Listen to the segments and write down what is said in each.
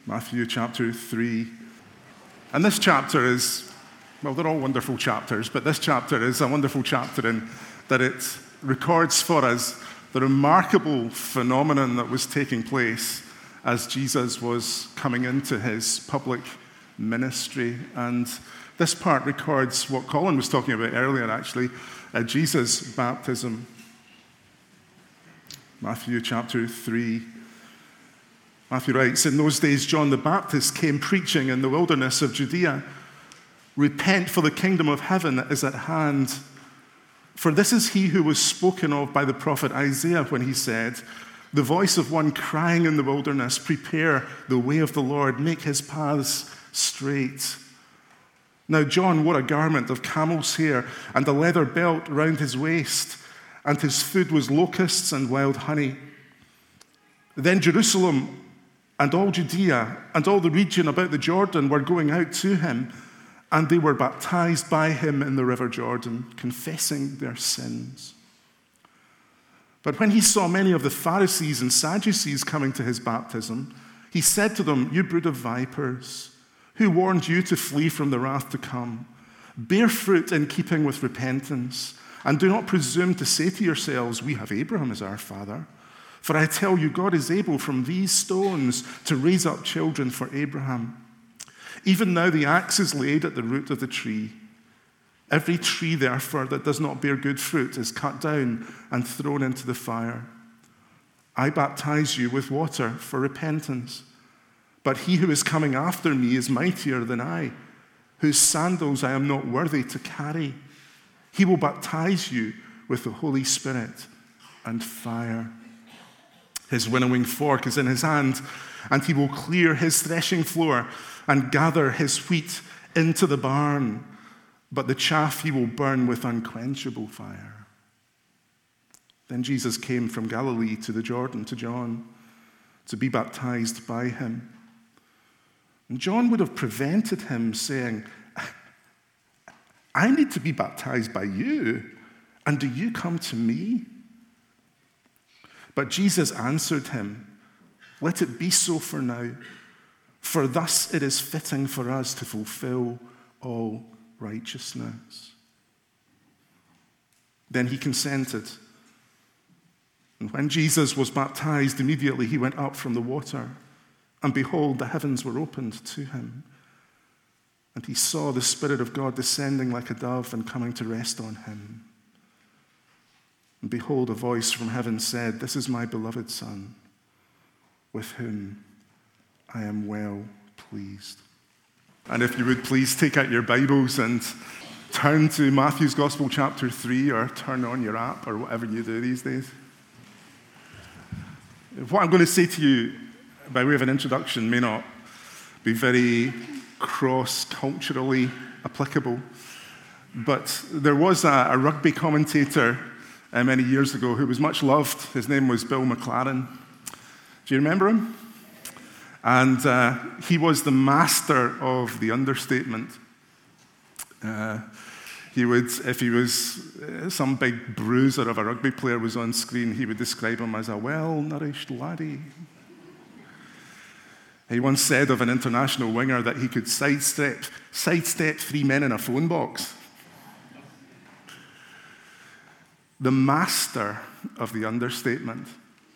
Matthew chapter 3. And this chapter is, well, they're all wonderful chapters, but this chapter is a wonderful chapter in that it records for us the remarkable phenomenon that was taking place as Jesus was coming into his public ministry. And this part records what Colin was talking about earlier, actually, Jesus' baptism. Matthew chapter 3. Matthew writes, "In those days John the Baptist came preaching in the wilderness of Judea, 'Repent, for the kingdom of heaven is at hand.' For this is he who was spoken of by the prophet Isaiah when he said, 'The voice of one crying in the wilderness, prepare the way of the Lord, make his paths straight.' Now John wore a garment of camel's hair and a leather belt round his waist, and his food was locusts and wild honey. Then Jerusalem and all Judea and all the region about the Jordan were going out to him, and they were baptized by him in the river Jordan, confessing their sins. But when he saw many of the Pharisees and Sadducees coming to his baptism, he said to them, 'You brood of vipers, who warned you to flee from the wrath to come? Bear fruit in keeping with repentance, and do not presume to say to yourselves, we have Abraham as our father. For I tell you, God is able from these stones to raise up children for Abraham. Even now the axe is laid at the root of the tree. Every tree, therefore, that does not bear good fruit is cut down and thrown into the fire. I baptize you with water for repentance, but he who is coming after me is mightier than I, whose sandals I am not worthy to carry. He will baptize you with the Holy Spirit and fire. His winnowing fork is in his hand, and he will clear his threshing floor and gather his wheat into the barn, but the chaff he will burn with unquenchable fire.' Then Jesus came from Galilee to the Jordan to John to be baptized by him. And John would have prevented him, saying, 'I need to be baptized by you, and do you come to me?' But Jesus answered him, 'Let it be so for now, for thus it is fitting for us to fulfill all righteousness.' Then he consented. And when Jesus was baptized, immediately he went up from the water, and behold, the heavens were opened to him. And he saw the Spirit of God descending like a dove and coming to rest on him. And behold, a voice from heaven said, 'This is my beloved Son, with whom I am well pleased.'" And if you would please take out your Bibles and turn to Matthew's Gospel chapter 3, or turn on your app, or whatever you do these days. What I'm going to say to you by way of an introduction may not be very cross-culturally applicable, but there was a rugby commentator many years ago who was much loved. His name was Bill McLaren. Do you remember him? And he was the master of the understatement. He would, if he was some big bruiser of a rugby player was on screen, he would describe him as a well-nourished laddie. He once said of an international winger that he could sidestep 3 men in a phone box. The master of the understatement.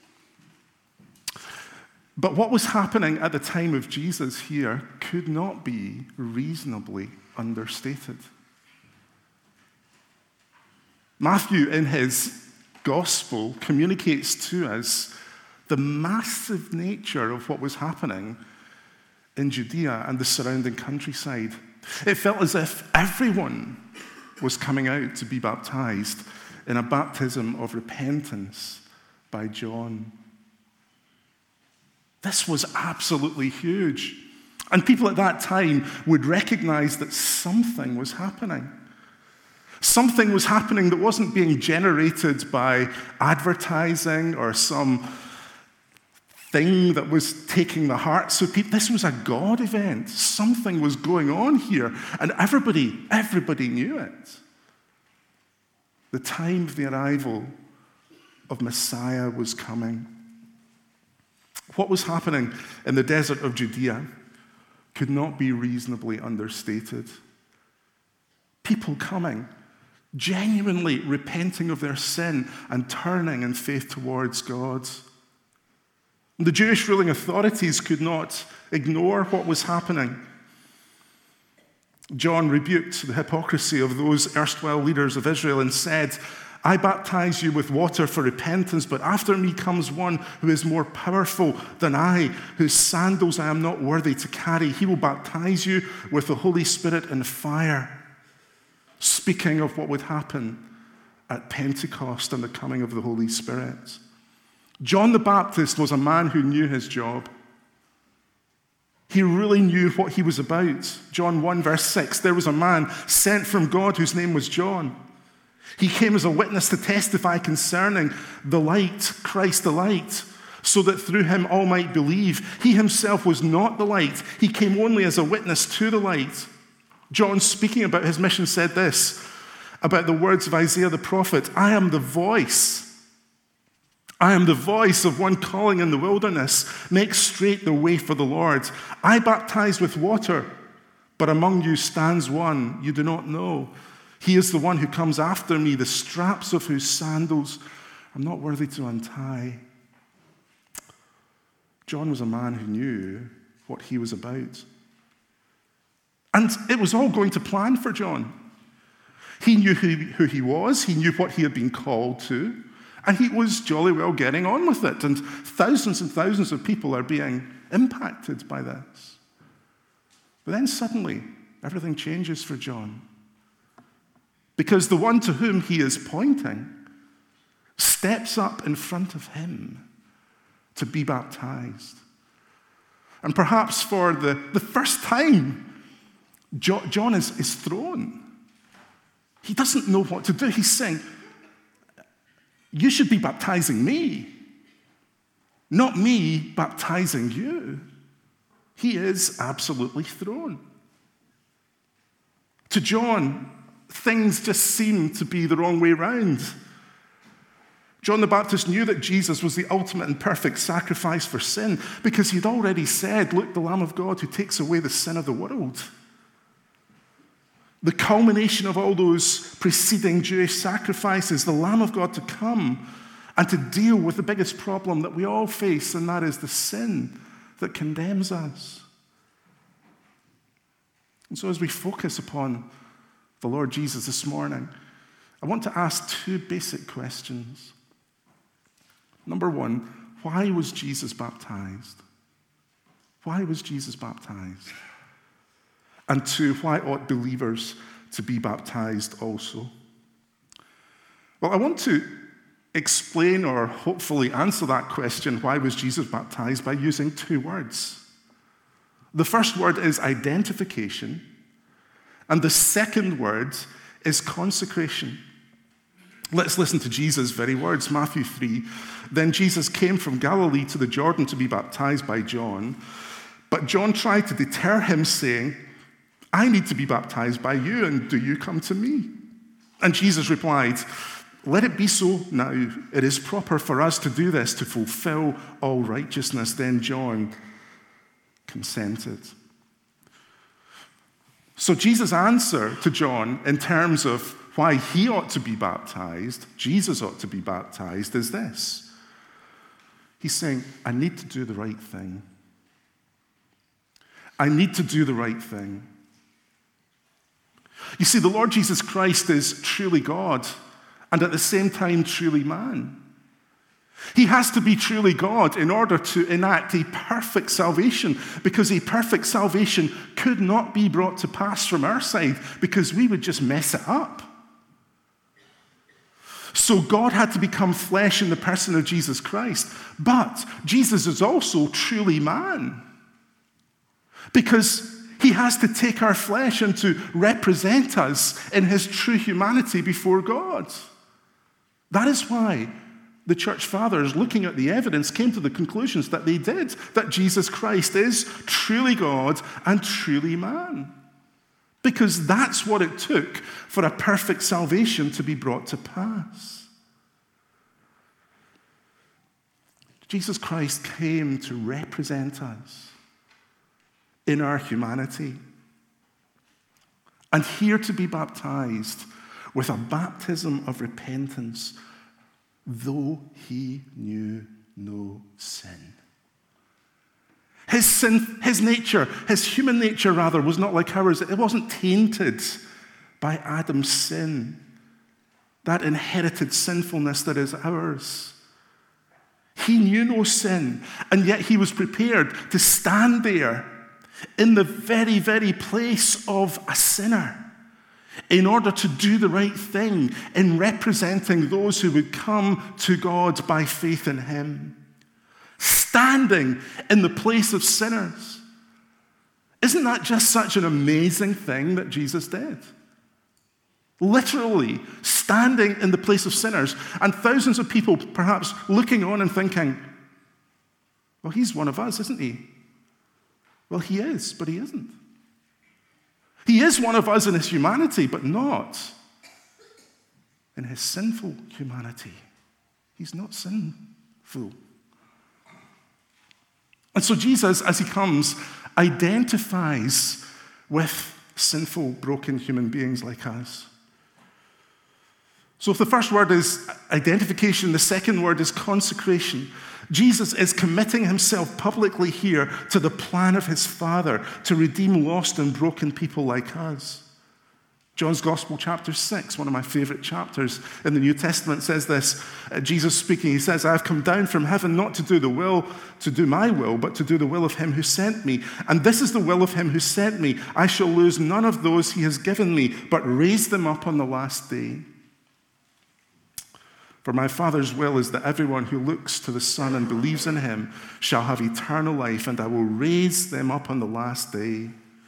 But what was happening at the time of Jesus here could not be reasonably understated. Matthew, in his gospel, communicates to us the massive nature of what was happening in Judea and the surrounding countryside. It felt as if everyone was coming out to be baptized in a baptism of repentance by John. This was absolutely huge. And people at that time would recognize that something was happening. Something was happening that wasn't being generated by advertising or some thing that was taking the hearts of people. This was a God event. Something was going on here, and everybody knew it. The time of the arrival of Messiah was coming. What was happening in the desert of Judea could not be reasonably understated. People coming, genuinely repenting of their sin and turning in faith towards God. The Jewish ruling authorities could not ignore what was happening. John rebuked the hypocrisy of those erstwhile leaders of Israel and said, I baptize you with water for repentance, but after me comes one who is more powerful than I, whose sandals I am not worthy to carry. He will baptize you with the Holy Spirit and fire. Speaking of what would happen at Pentecost and the coming of the Holy Spirit. John the Baptist was a man who knew his job. He really knew what he was about. John 1 verse 6, there was a man sent from God whose name was John. He came as a witness to testify concerning the light, Christ the light, so that through him all might believe. He himself was not the light. He came only as a witness to the light. John, speaking about his mission, said this about the words of Isaiah the prophet, I am the voice of one calling in the wilderness, make straight the way for the Lord. I baptize with water, but among you stands one you do not know. He is the one who comes after me, the straps of whose sandals I'm not worthy to untie. John was a man who knew what he was about. And it was all going to plan for John. He knew who he was, he knew what he had been called to, and he was jolly well getting on with it. And thousands of people are being impacted by this. But then suddenly, everything changes for John. Because the one to whom he is pointing steps up in front of him to be baptized. And perhaps for the first time, John is thrown. He doesn't know what to do. He's saying, you should be baptizing me, not me baptizing you. He is absolutely thrown. To John, things just seem to be the wrong way round. John the Baptist knew that Jesus was the ultimate and perfect sacrifice for sin because he'd already said, look, the Lamb of God who takes away the sin of the world. The culmination of all those preceding Jewish sacrifices, the Lamb of God to come and to deal with the biggest problem that we all face, and that is the sin that condemns us. And so as we focus upon the Lord Jesus this morning, I want to ask two basic questions. Number one, why was Jesus baptized? Why was Jesus baptized? And two, why ought believers to be baptized also? Well, I want to explain or hopefully answer that question, why was Jesus baptized, by using two words. The first word is identification, and the second word is consecration. Let's listen to Jesus' very words, Matthew 3. Then Jesus came from Galilee to the Jordan to be baptized by John. But John tried to deter him, saying, I need to be baptized by you, and do you come to me? And Jesus replied, let it be so now. It is proper for us to do this to fulfill all righteousness. Then John consented. So Jesus' answer to John in terms of why he ought to be baptized, Jesus ought to be baptized, is this. He's saying, I need to do the right thing. I need to do the right thing. You see, the Lord Jesus Christ is truly God and at the same time truly man. He has to be truly God in order to enact a perfect salvation, because a perfect salvation could not be brought to pass from our side because we would just mess it up. So God had to become flesh in the person of Jesus Christ. But Jesus is also truly man, because he has to take our flesh and to represent us in his true humanity before God. That is why the church fathers, looking at the evidence, came to the conclusions that they did, that Jesus Christ is truly God and truly man. Because that's what it took for a perfect salvation to be brought to pass. Jesus Christ came to represent us in our humanity. And here to be baptized with a baptism of repentance, though he knew no sin. His nature, his human nature rather, was not like ours. It wasn't tainted by Adam's sin, that inherited sinfulness that is ours. He knew no sin, and yet he was prepared to stand there in the very, very place of a sinner in order to do the right thing in representing those who would come to God by faith in him. Standing in the place of sinners. Isn't that just such an amazing thing that Jesus did? Literally standing in the place of sinners, and thousands of people perhaps looking on and thinking, well, he's one of us, isn't he? Well, he is, but he isn't. He is one of us in his humanity, but not in his sinful humanity. He's not sinful. And so Jesus, as he comes, identifies with sinful, broken human beings like us. So if the first word is identification, the second word is consecration. Jesus is committing himself publicly here to the plan of his Father to redeem lost and broken people like us. John's Gospel, chapter 6, one of my favorite chapters in the New Testament, says this. Jesus speaking, he says, I have come down from heaven not to do my will, but to do the will of him who sent me. And this is the will of him who sent me. I shall lose none of those he has given me, but raise them up on the last day. For my Father's will is that everyone who looks to the Son and believes in him shall have eternal life, and I will raise them up on the last day.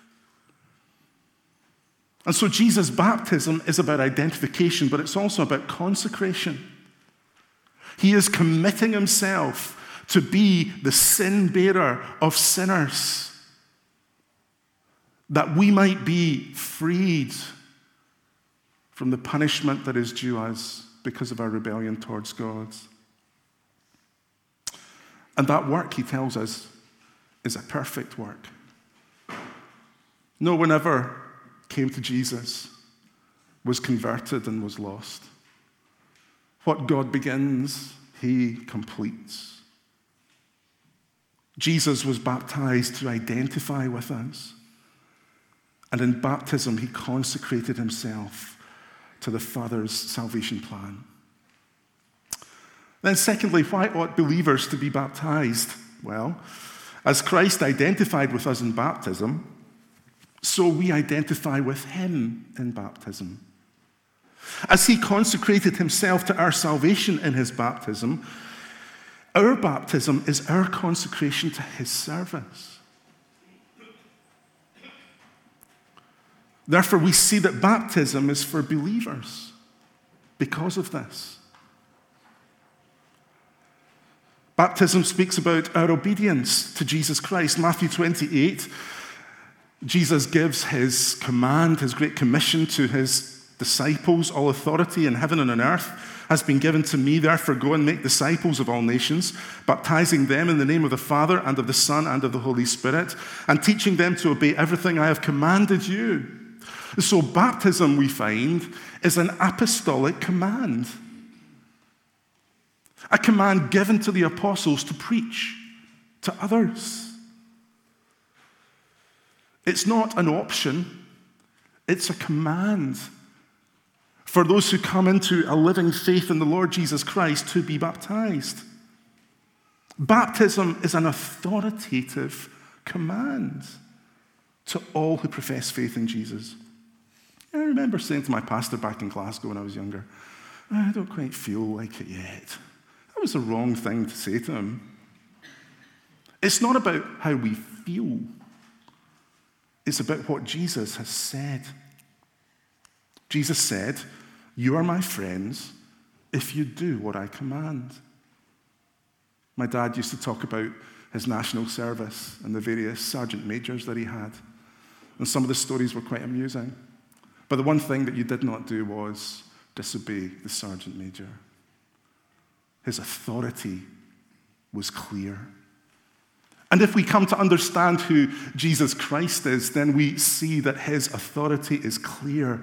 And so Jesus' baptism is about identification, but it's also about consecration. He is committing himself to be the sin bearer of sinners, that we might be freed from the punishment that is due us because of our rebellion towards God. And that work, he tells us, is a perfect work. No one ever came to Jesus, was converted, and was lost. What God begins, he completes. Jesus was baptized to identify with us. And in baptism, he consecrated himself to the Father's salvation plan. Then secondly, why ought believers to be baptized? Well, as Christ identified with us in baptism, so we identify with him in baptism. As he consecrated himself to our salvation in his baptism, our baptism is our consecration to his service. Therefore, we see that baptism is for believers because of this. Baptism speaks about our obedience to Jesus Christ. Matthew 28, Jesus gives his command, his great commission to his disciples. All authority in heaven and on earth has been given to me. Therefore, go and make disciples of all nations, baptizing them in the name of the Father and of the Son and of the Holy Spirit, and teaching them to obey everything I have commanded you. So baptism, we find, is an apostolic command. A command given to the apostles to preach to others. It's not an option, it's a command for those who come into a living faith in the Lord Jesus Christ to be baptized. Baptism is an authoritative command to all who profess faith in Jesus. I remember saying to my pastor back in Glasgow when I was younger, I don't quite feel like it yet. That was the wrong thing to say to him. It's not about how we feel. It's about what Jesus has said. Jesus said, you are my friends if you do what I command. My dad used to talk about his national service and the various sergeant majors that he had. And some of the stories were quite amusing. But the one thing that you did not do was disobey the sergeant major. His authority was clear. And if we come to understand who Jesus Christ is, then we see that his authority is clear.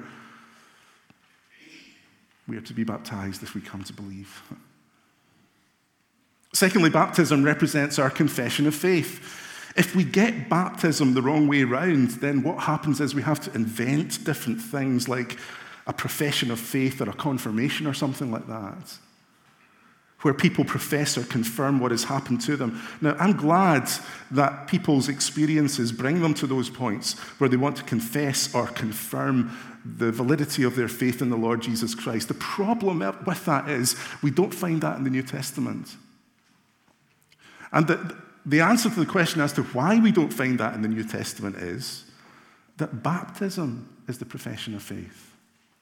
We are to be baptized if we come to believe. Secondly, baptism represents our confession of faith. If we get baptism the wrong way around, then what happens is we have to invent different things like a profession of faith or a confirmation or something like that, where people profess or confirm what has happened to them. Now, I'm glad that people's experiences bring them to those points where they want to confess or confirm the validity of their faith in the Lord Jesus Christ. The problem with that is we don't find that in the New Testament. And the answer to the question as to why we don't find that in the New Testament is that baptism is the profession of faith.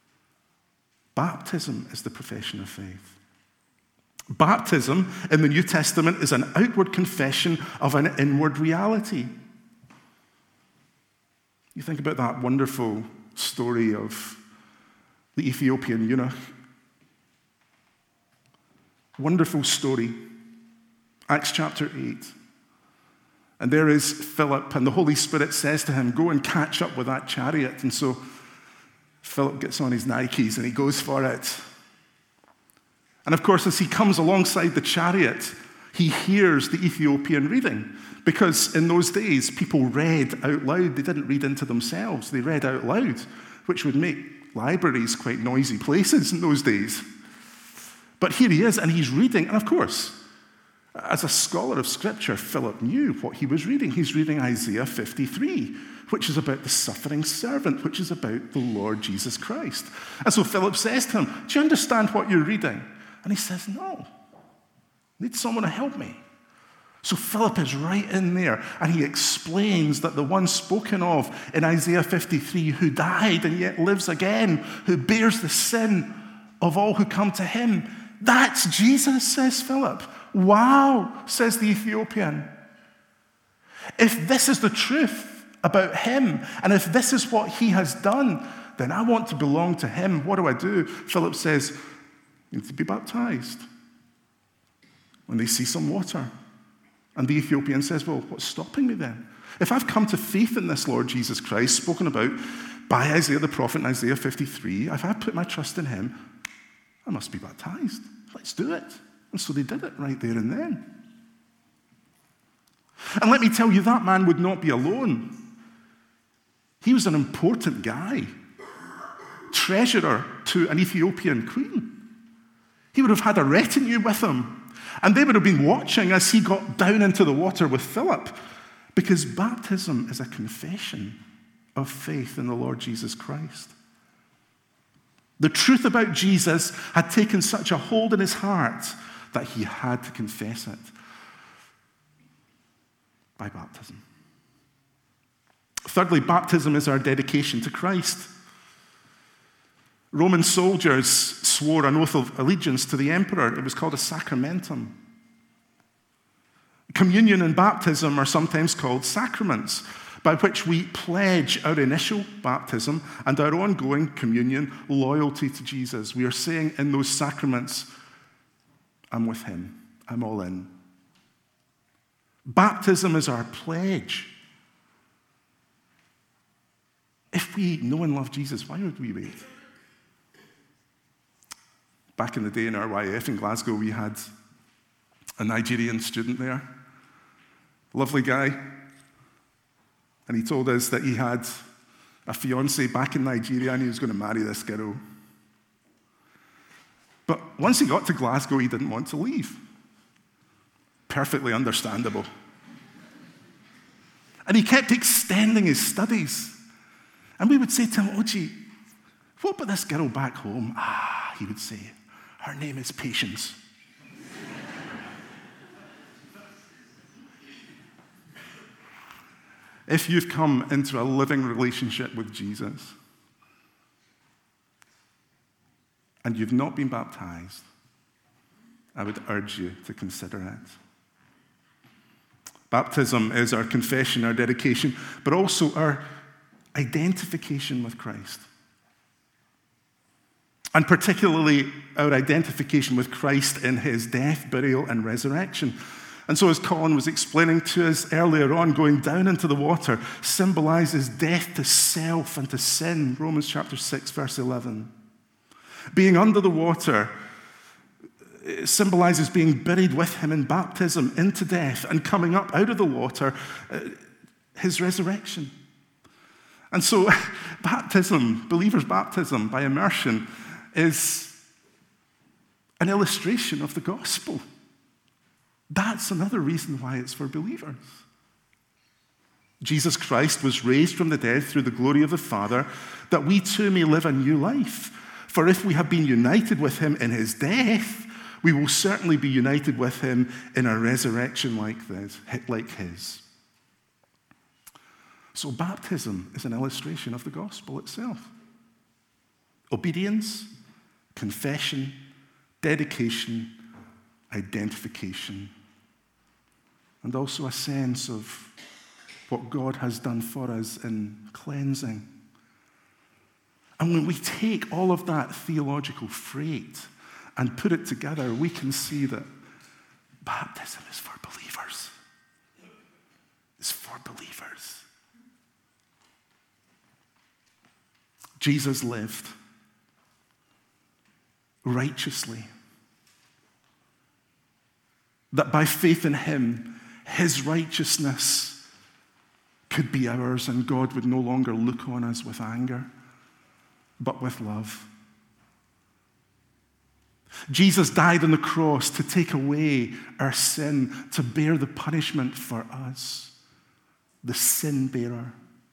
Baptism is the profession of faith. Baptism in the New Testament is an outward confession of an inward reality. You think about that wonderful story of the Ethiopian eunuch. Wonderful story. Acts chapter 8. And there is Philip, and the Holy Spirit says to him, go and catch up with that chariot. And so Philip gets on his Nikes and he goes for it. And of course, as he comes alongside the chariot, he hears the Ethiopian reading. Because in those days, people read out loud. They didn't read into themselves. They read out loud, which would make libraries quite noisy places in those days. But here he is, and he's reading. And of course, as a scholar of Scripture, Philip knew what he was reading. He's reading Isaiah 53, which is about the suffering servant, which is about the Lord Jesus Christ. And so Philip says to him, do you understand what you're reading? And he says, no. I need someone to help me. So Philip is right in there, and he explains that the one spoken of in Isaiah 53, who died and yet lives again, who bears the sin of all who come to him, that's Jesus, says Philip. Wow, says the Ethiopian. If this is the truth about him, and if this is what he has done, then I want to belong to him. What do? Philip says, you need to be baptized. When they see some water. And the Ethiopian says, well, what's stopping me then? If I've come to faith in this Lord Jesus Christ, spoken about by Isaiah the prophet in Isaiah 53, if I put my trust in him, I must be baptized. Let's do it. And so they did it right there and then. And let me tell you, that man would not be alone. He was an important guy, treasurer to an Ethiopian queen. He would have had a retinue with him, and they would have been watching as he got down into the water with Philip, because baptism is a confession of faith in the Lord Jesus Christ. The truth about Jesus had taken such a hold in his heart that he had to confess it by baptism. Thirdly, baptism is our dedication to Christ. Roman soldiers swore an oath of allegiance to the emperor. It was called a sacramentum. Communion and baptism are sometimes called sacraments, by which we pledge our initial baptism and our ongoing communion loyalty to Jesus. We are saying in those sacraments, I'm with him. I'm all in. Baptism is our pledge. If we know and love Jesus, why would we wait? Back in the day in our YF in Glasgow, we had a Nigerian student there. Lovely guy. And he told us that he had a fiancée back in Nigeria and he was going to marry this girl. But once he got to Glasgow, he didn't want to leave. Perfectly understandable. And he kept extending his studies. And we would say to him, gee, what about this girl back home? He would say, her name is Patience. If you've come into a living relationship with Jesus and you've not been baptized, I would urge you to consider it. Baptism is our confession, our dedication, but also our identification with Christ. And particularly our identification with Christ in his death, burial, and resurrection. And so as Colin was explaining to us earlier on, going down into the water symbolizes death to self and to sin, Romans chapter 6, verse 11. Being under the water symbolizes being buried with him in baptism into death, and coming up out of the water, his resurrection. And so baptism, believers' baptism by immersion, is an illustration of the gospel. That's another reason why it's for believers. Jesus Christ was raised from the dead through the glory of the Father, that we too may live a new life. For if we have been united with him in his death, we will certainly be united with him in a resurrection like his. So baptism is an illustration of the gospel itself. Obedience, confession, dedication, identification, and also a sense of what God has done for us in cleansing. And when we take all of that theological freight and put it together, we can see that baptism is for believers. It's for believers. Jesus lived righteously, that by faith in him, his righteousness could be ours, and God would no longer look on us with anger, but with love. Jesus died on the cross to take away our sin, to bear the punishment for us, the sin bearer.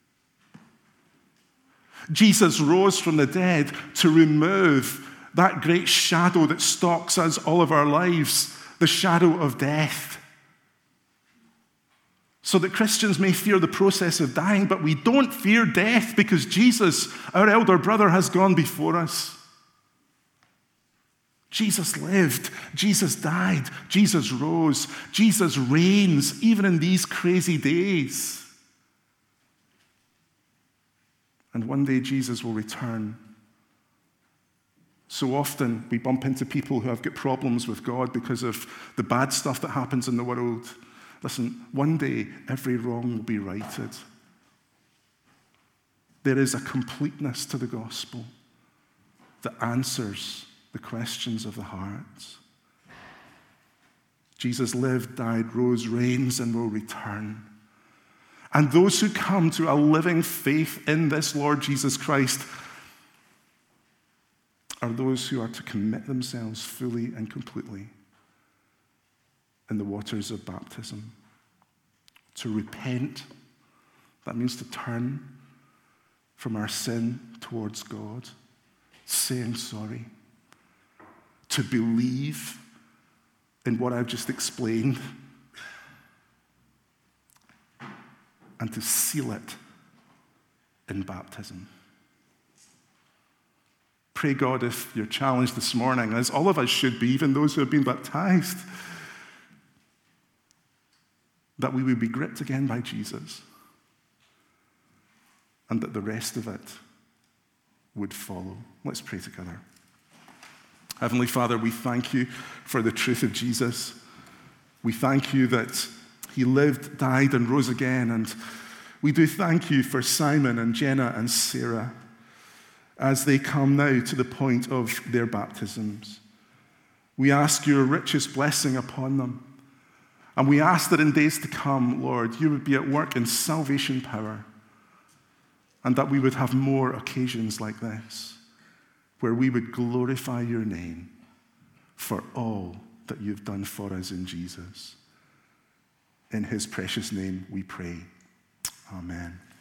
Jesus rose from the dead to remove that great shadow that stalks us all of our lives, the shadow of death. So that Christians may fear the process of dying, but we don't fear death because Jesus, our elder brother, has gone before us. Jesus lived, Jesus died, Jesus rose, Jesus reigns even in these crazy days. And one day Jesus will return. So often we bump into people who have got problems with God because of the bad stuff that happens in the world. Listen, one day every wrong will be righted. There is a completeness to the gospel that answers the questions of the heart. Jesus lived, died, rose, reigns, and will return. And those who come to a living faith in this Lord Jesus Christ are those who are to commit themselves fully and completely in the waters of baptism. To repent, that means to turn from our sin towards God, saying sorry. To believe in what I've just explained, and to seal it in baptism. Pray, God, if you're challenged this morning, as all of us should be, even those who have been baptized, that we would be gripped again by Jesus, and that the rest of it would follow. Let's pray together. Heavenly Father, we thank you for the truth of Jesus. We thank you that he lived, died, and rose again. And we do thank you for Simon and Jenna and Sarah as they come now to the point of their baptisms. We ask your richest blessing upon them. And we ask that in days to come, Lord, you would be at work in salvation power, and that we would have more occasions like this, where we would glorify your name for all that you've done for us in Jesus. In his precious name we pray. Amen.